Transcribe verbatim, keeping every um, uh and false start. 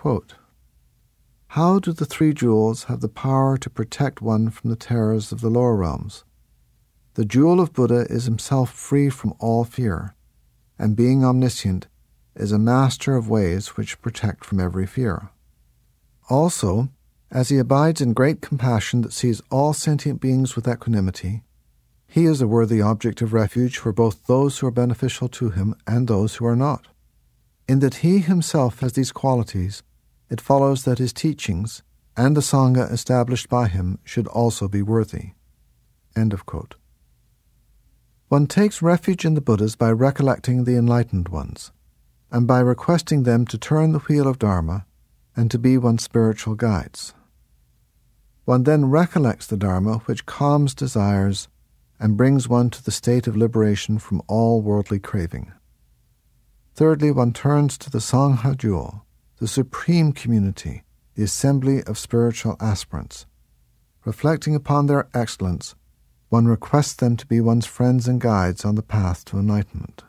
quote. How do the three jewels have the power to protect one from the terrors of the lower realms? The jewel of Buddha is himself free from all fear, and being omniscient, is a master of ways which protect from every fear. Also, as he abides in great compassion that sees all sentient beings with equanimity, he is a worthy object of refuge for both those who are beneficial to him and those who are not. In that he himself has these qualities, it follows that his teachings and the Sangha established by him should also be worthy. End of quote. One takes refuge in the Buddhas by recollecting the enlightened ones, and by requesting them to turn the wheel of Dharma and to be one's spiritual guides. One then recollects the Dharma which calms desires and brings one to the state of liberation from all worldly craving. Thirdly, one turns to the Sangha Jewel, the supreme community, the assembly of spiritual aspirants. Reflecting upon their excellence, one requests them to be one's friends and guides on the path to enlightenment.